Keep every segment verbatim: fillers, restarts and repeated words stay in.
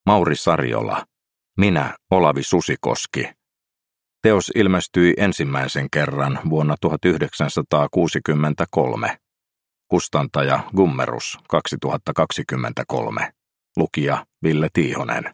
Mauri Sarjola. Minä, Olavi Susikoski. Teos ilmestyi ensimmäisen kerran vuonna tuhatyhdeksänsataakuusikymmentäkolme. Kustantaja Gummerus kaksituhattakaksikymmentäkolme. Lukija Ville Tiihonen.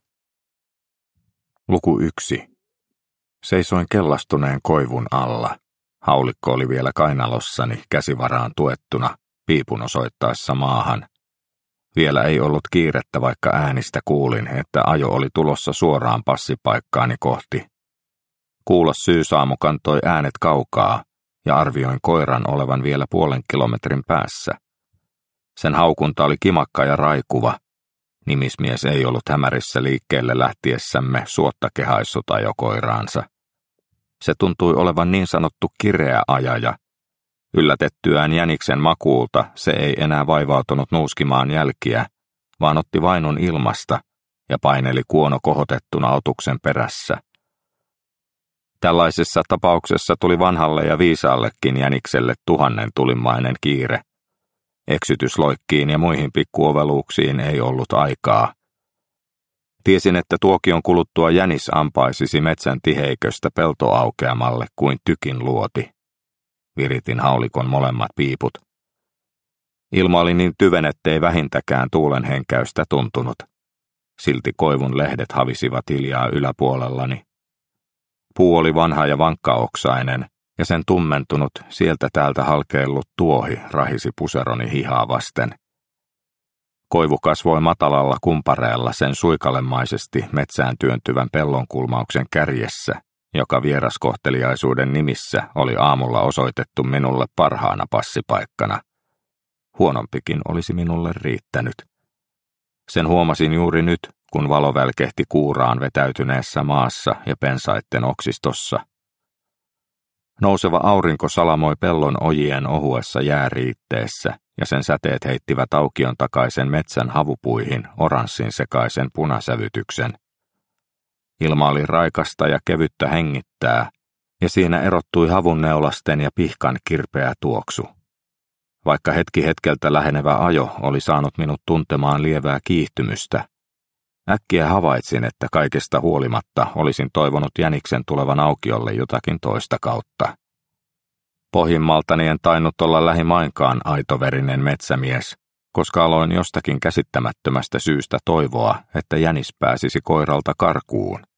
Luku yksi. Seisoin kellastuneen koivun alla. Haulikko oli vielä kainalossani käsivaraan tuettuna, piipun osoittaessa maahan. Vielä ei ollut kiirettä, vaikka äänistä kuulin, että ajo oli tulossa suoraan passipaikkaani kohti. Kuulos syysaamu kantoi äänet kaukaa, ja arvioin koiran olevan vielä puolen kilometrin päässä. Sen haukunta oli kimakka ja raikuva. Nimismies ei ollut hämärissä liikkeelle lähtiessämme suotta kehaissut ajokoiraansa. Se tuntui olevan niin sanottu kireä ajaja. Yllätettyään jäniksen makuulta se ei enää vaivautunut nuuskimaan jälkiä, vaan otti vainun ilmasta ja paineli kuono kohotettuna otuksen perässä. Tällaisessa tapauksessa tuli vanhalle ja viisaallekin jänikselle tuhannen tulimmainen kiire. Eksytysloikkiin ja muihin pikkuoveluuksiin ei ollut aikaa. Tiesin, että tuokion kuluttua jänis ampaisisi metsän tiheiköstä peltoaukeamalle kuin tykin luoti. Viritin haulikon molemmat piiput. Ilma oli niin tyven, ettei vähintäkään tuulen henkäystä tuntunut. Silti koivun lehdet havisivat hiljaa yläpuolellani. Puu oli vanha ja vankkaoksainen, ja sen tummentunut, sieltä täältä halkeillut tuohi rahisi puseroni hihaa vasten. Koivu kasvoi matalalla kumpareella sen suikalemaisesti metsään työntyvän pellonkulmauksen kärjessä, joka vieraskohteliaisuuden nimissä oli aamulla osoitettu minulle parhaana passipaikkana. Huonompikin olisi minulle riittänyt. Sen huomasin juuri nyt, kun valo välkehti kuuraan vetäytyneessä maassa ja pensaitten oksistossa. Nouseva aurinko salamoi pellon ojien ohuessa jääriitteessä, ja sen säteet heittivät aukion takaisen metsän havupuihin oranssin sekaisen punasävytyksen. Ilma oli raikasta ja kevyttä hengittää, ja siinä erottui havunneulasten ja pihkan kirpeä tuoksu. Vaikka hetki hetkeltä lähenevä ajo oli saanut minut tuntemaan lievää kiihtymystä, äkkiä havaitsin, että kaikesta huolimatta olisin toivonut jäniksen tulevan aukiolle jotakin toista kautta. Pohjimmaltani en tainnut olla lähimainkaan aitoverinen metsämies, koska aloin jostakin käsittämättömästä syystä toivoa, että jänis pääsisi koiralta karkuun.